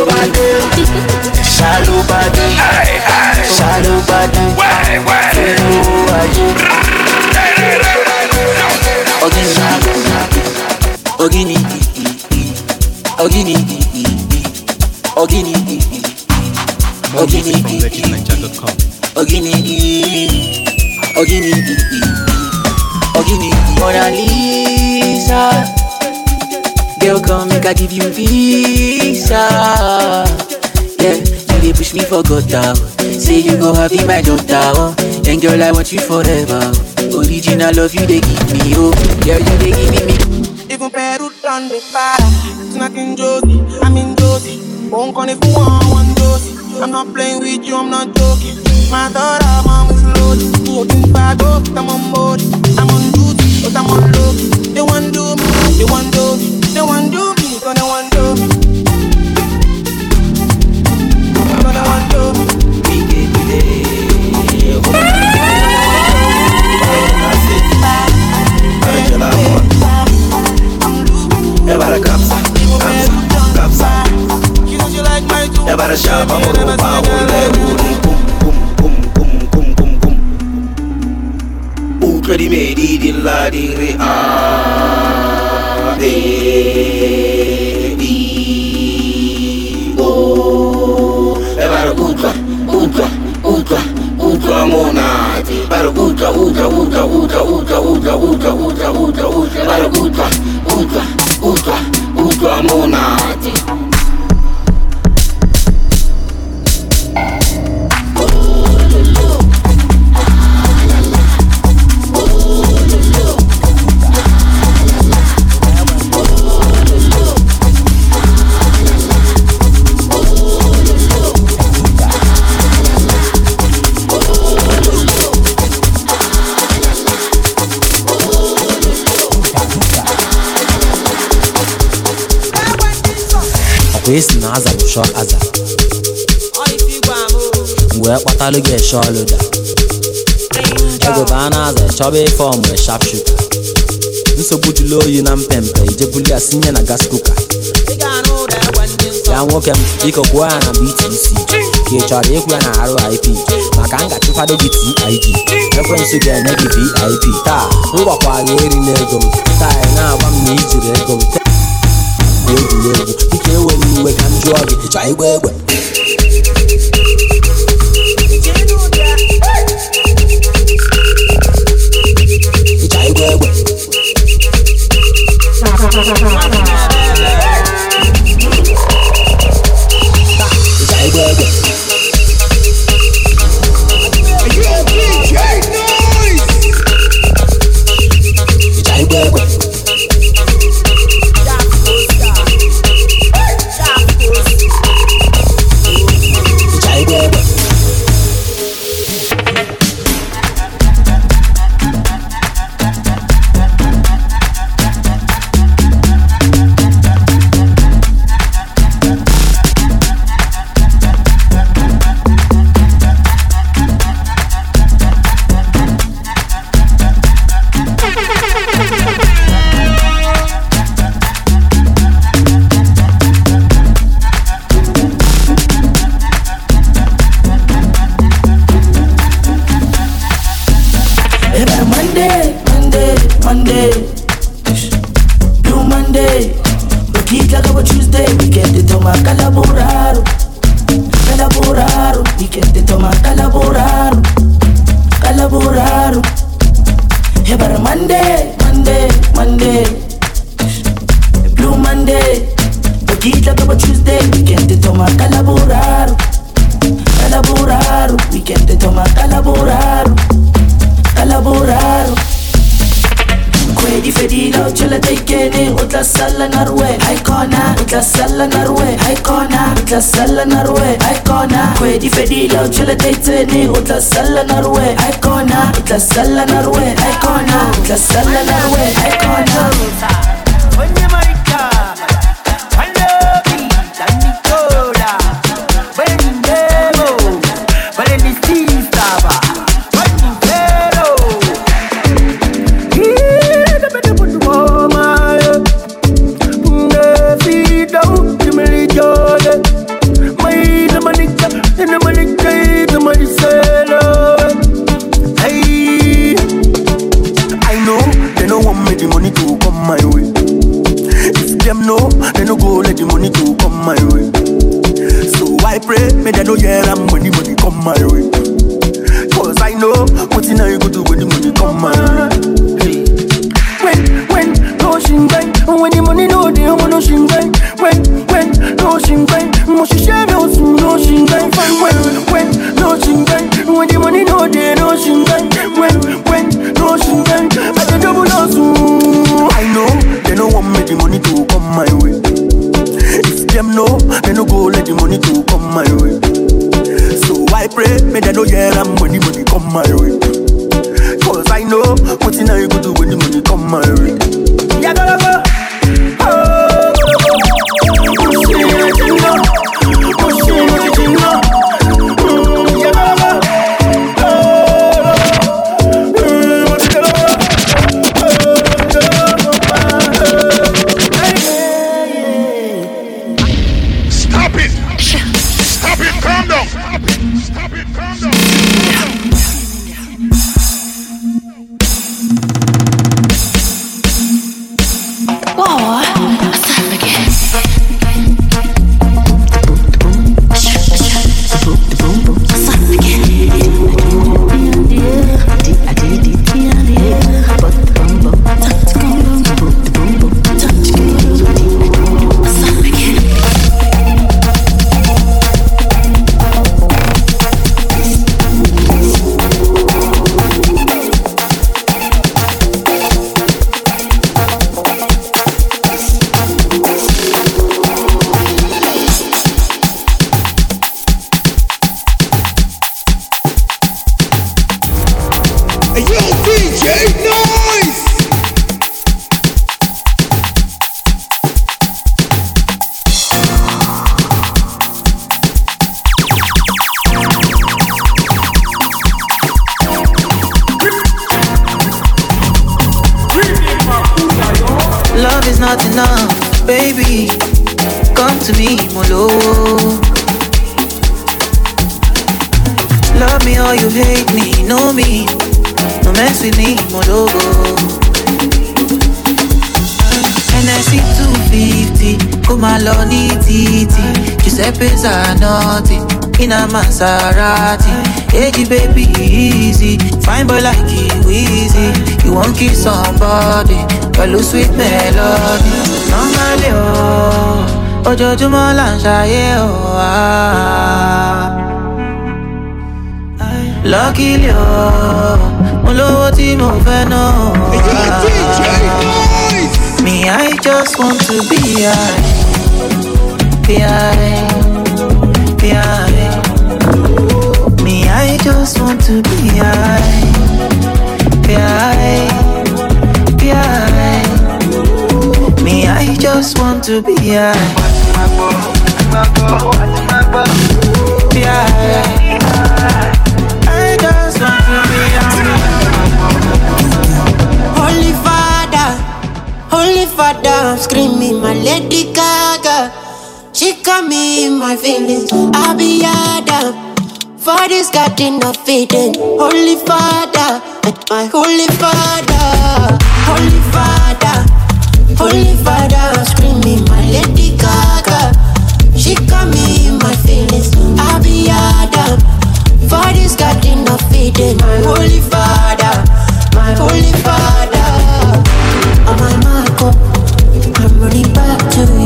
Shallow body, hey, hey. Shallow body, wait, wait. Ogini, Ogini, Ogini, Ogini, Ogini, Ogini, Ogini, Mona Lisa. Girl, come make I give you visa. Yeah, you dey push me for gutter. Say you go have in my daughter. And girl, I want you forever. Original love you they give me, oh. Girl, you they give me. Even Peru done the para. It's not in Josie, I'm in Josie. Won't call if you want one Josie. I'm not playing with you, I'm not joking. My daughter, mom is loaded. Looking bad, oh, I'm on board. I'm on duty, but I'm on low. They want do me, they want do me. They want do me, gonna want do me. Gonna want do me. We get today. Everybody kapsa, kapsa, kapsa. Everybody sharp, I'm gonna go boom, boom, boom, boom, boom, boom, boom. Outre di me di di la di re a e di o. Everybody outre, outre, outre, outre monati. Everybody outre, outre, outre, outre, outre, outre, outre, outre, outre, outre. Everybody outre, outre. Ultra, ultra monati. Kwesi na aza bụ shọ aza mgbe kpatalụ gị eshọ loda ego baa na aza chọba ife ọmụ sharp shooter nsogbu jụlụ oyi na mpempe ijebuli ya sinye na gas cooker ya nwoke m biko kwuo ya na B T C ka ị chọrọ ikwu ya na R I P maka m ga-achụkwado gị T I P referensị ga-enye gị V I P taa m gwakwa gị erila ego m taa ị na-agwa m na ijiri ego m egwuregwu ike ewere iwe ka m jụọ gị ịchọ igba egbe ịchọ igba egbe ịchọ igba egbe ịchọ igba egbe Monday, Ogita Toba Tuesday, weekend to toma calaboraro, calaboraro, weekend to toma calaboraro, calaboraro. Kwedi fedilo, chola taikene, utla sala narwe, haikona, utla sala narwe, haikona, utla sala narwe, haikona. Kwedi fedilo, chola taikene, utla sala narwe, haikona, utla sala narwe, haikona, utla sala narwe, haikona. Onye marika, halobi, danikola, Benemo, Benestistaba, Benivero. May they know yeah I'm when the money come my way. Cause I know what you know you go do when the money come my way. Hey. When, when, no shingai, when the money no they want no shingai. When, when, no shingai, moshi share no soon no shingai. When, when, no shingai, when the money no they no shingai. When, when, no shingai, I the double no soon. I know they don't want me the money to come my way. If them know, they no go let the money to come my way. So I pray, may they know yeah I'm when the money come my way. Cause I know what you know you go do when the money come my way. Yeah, go, go, go. Oh, push it, you know. Push it, you know. Mm, yeah, go, go. Stop it! Stop it! Calm down! Stop it! Calm down! Love is not enough, baby. Come to me, Molo. Love me or you hate me, know me. No mess with me, Molo. N S C two fifty, come along, Titi. Giuseppe Zanotti, in a Maserati. Hey, baby, easy. Fine boy like you, easy. You won't kiss somebody, but lose sweet melody. Normally, oh, ojoojúmọ́ là ń ṣayé, oh, ah. Luckily, oh, mo lówó tí mo fẹ́ náà, ah. Me, I just want to be high, be high, be high. Me, I just want to be high, be high, be high. Me, I just want to be high, be high. I just want to be high. Holy Father, Holy Father, I'm screaming my Lady Gaga. She got me in my feelings. I'll be Adam. For this garden of Eden. Holy Father, my Holy Father, Holy Father, Holy Father, I'm screaming my Lady Gaga. She got me in my feelings. I'll be Adam. For this garden of Eden. My Holy Father, my Holy Father. On my Marco, I'm running back to you.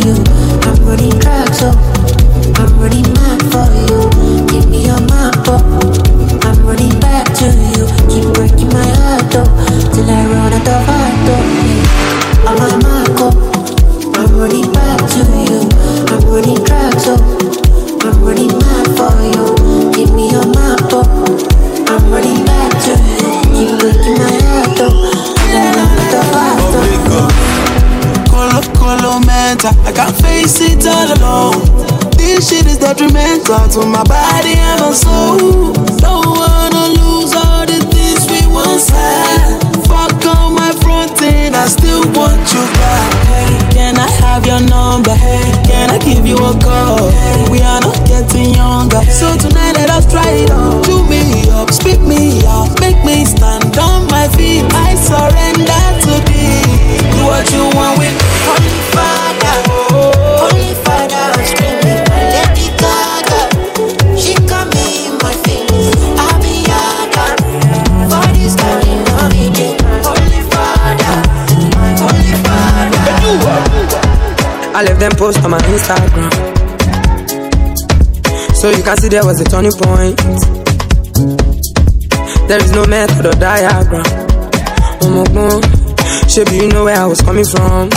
running back to you. I'm running tracks, oh. I'm running mad for you. Give me your map, oh. I'm running back to you. Keep breaking my heart, oh. And I'm with the fast, oh. Colo, colo, mental. I can't face it all alone. This shit is detrimental to my body and my soul. Don't wanna lose all the things we once had. Fuck on my front end, I still want you back. Hey, can I have your number? Hey, can I give you a call? Hey, we are not getting younger, so tonight let us try it on. Chew me up, spit me out, make me stand on my feet. I surrender to thee. Do what you want with Holy Father, Holy Father, I'm screaming. Lady Gaga, she got me in my feelings. I'll be yada for this kind of meeting. Holy Father, Holy Father. I left them post on my Instagram, so you can see there was a turning point. There is no method or diagram. Oh my God, shape, you know where I was coming from.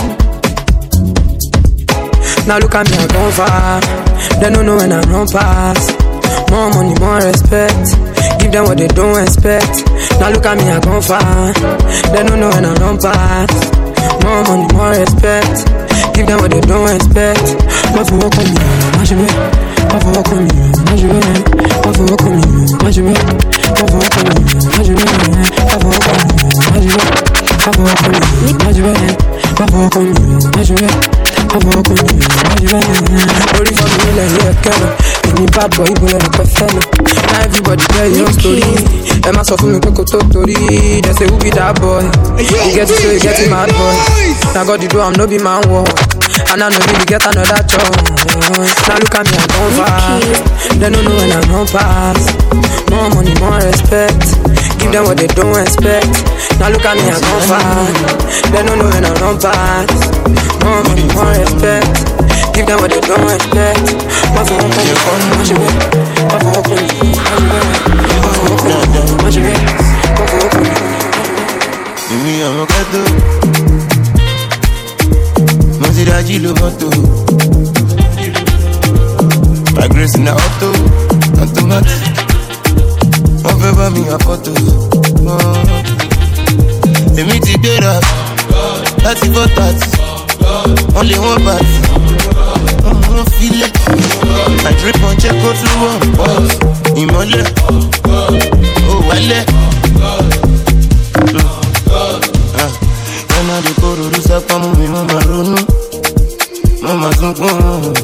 Now look at me, I'm gone far. They don't know when I run past. More money, more respect. Give them what they don't expect. Now look at me, I'm gone far. They don't know when I run past. More money, more respect. Give them what they don't expect. What for walk on me, what you mean? What for walk on me, what you mean? What for walk on me, what you mean? What for walk on me, what you mean? What for walk on me, what you mean? What for walk on me, what you mean? What for walk on me, what you mean? I'm walking you, what you mean? Only for me, like you're a killer. Any bad boy, you will have a fella. Now everybody tell your story. Am I suffering with a totori? They say, who be that boy? You get it, so you get it, mad boy. Now God, you do, I'm no be man war. And I know you get another job. Now look at me, I'm gone fast. They don't know when I'm run past. More money, more respect. Give them what they don't expect. Now look at me, I'm gone fast. They don't know when I'm run past. More money, more respect. Give them what they don't expect. What for walk on you, what you mean? What for walk on you, what you mean? What for walk on you, what you mean? What for walk on you, give me a rocket. Moziraji Lomoto. My grace in the auto, automatic. One favor me a photo. They meet together. That's for that. Only one part. I feel it. I drip on check out to one boss. Imole. Oh, wale. When I do go to the south, I'm moving on my road. Mama, don't go.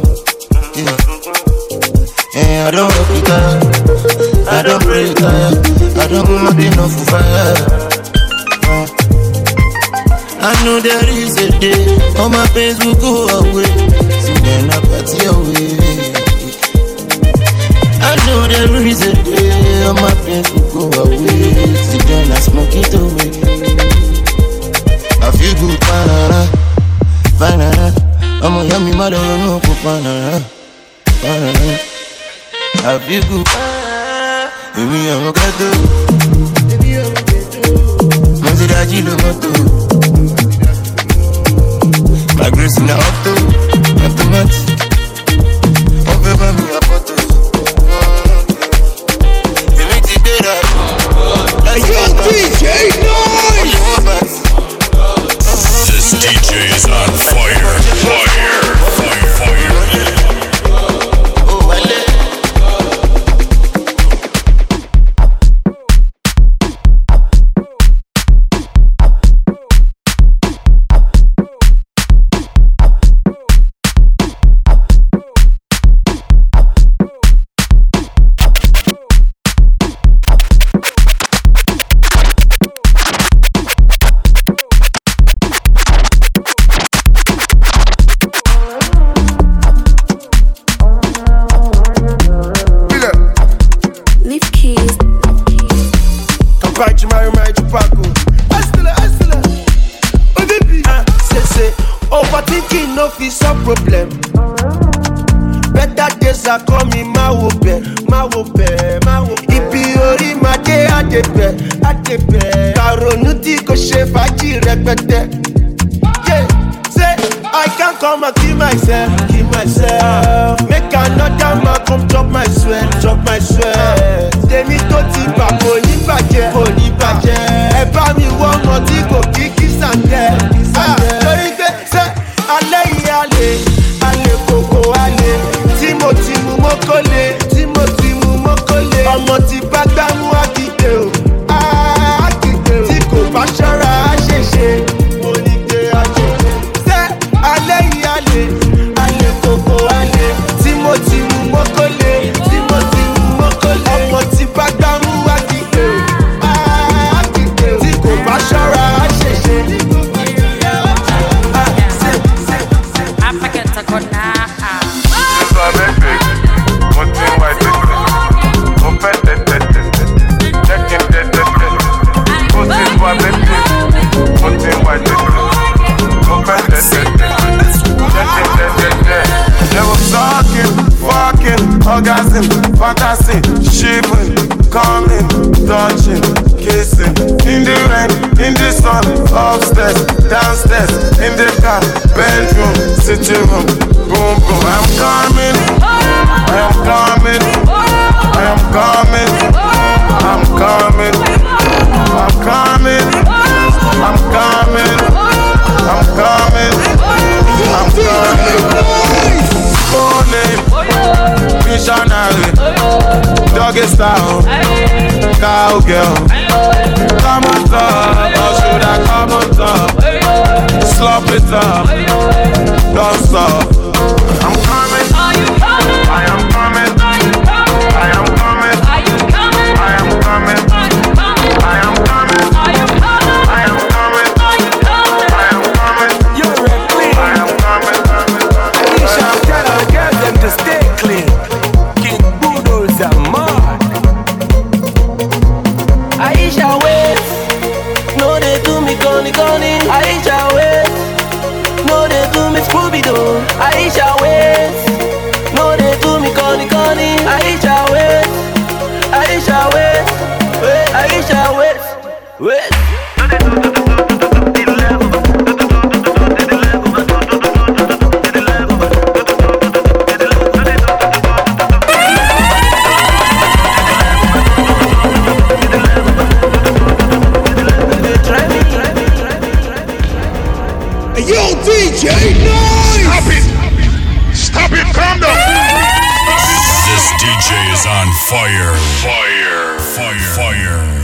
Yeah, I don't work with her. I don't pray with her. I don't want enough for fire. I know there is a day all my pains will go away. So then I party away. I know there is a day all my pains will go away. So then I smoke it away. I feel good, banana, banana. I'm a yummy mother, no banana, banana. I feel good, baby, I'm a gato. Moziraji Lomoto. My grace in the auto, automatic. One favor me a photo. They make it better. Hey, yo, D J Noise! This D J is on fire, fire, fire, fire. Oh, wale. Overthinking no is a problem. Better days are coming, my hope, my hope, my hope. Ibi ori ma de adepe, adepe. Karonu ti ko se faji rẹpẹtẹ. Yeah, say I I can't come and kill myself, kill myself. Make another man come chop my sweat, chop my sweat. Tèmi tó ti bà kò ní bàjẹ́, kò ní bàjẹ́. Ẹ bá mi wọ ọmọ tí kò kí kí sàǹdẹ̀, kí sàǹdẹ̀. Lórí pé ṣé alẹ́ yìí alẹ́, alẹ́ kòkó alẹ́. Tí mo ti mú mọ́kọ́lé, tí mo ti mú mọ́kọ́lé. Ọmọ ti bá gbámú àkìdè o, àkìdè o. Tí kò bá ṣọ́ra á ṣèṣe, mo ní gbé àjèjì. Ṣé alẹ́ yìí alẹ́, alẹ́ kòkó alẹ́. Tí mo ti mú mọ́kọ́lé, tí mo ti mú mọ́kọ́lé. Ọmọ ti bá gbámú àkìdè o, àkìdè o. Tí kò bá ṣọ́ra á ṣèṣe. They were talking, fucking, orgasm, fantasy, shipping, coming, touching, kissing. In the rain, in the sun, upstairs, downstairs, in the car, bedroom, sitting room, boom boom. I'm coming, I am coming, I am coming, I'm coming, I'm coming, I'm coming, I'm coming, I'm coming. Morning, missionary, doggy style, cowgirl. Come on top, or should I come on top? Slop it up, don't stop. I'm coming, I am coming, I am coming, I am coming, I am coming, I am coming, I am coming, I am coming. You're a clean, I am coming. Aisha, tell our girls them to stay clean. King Boodles are mad. Aisha, wait. No, they do me conny conny. Aisha, wait. No, they do me Scooby-Doo. Aisha, wait. No, they do me conny conny. Aisha, wait. Aisha, wait. Wait, Aisha, wait. Wait. Yo, D J, noise! Stop it! Stop it! Calm down! This D J is on fire. Fire. Fire. Fire.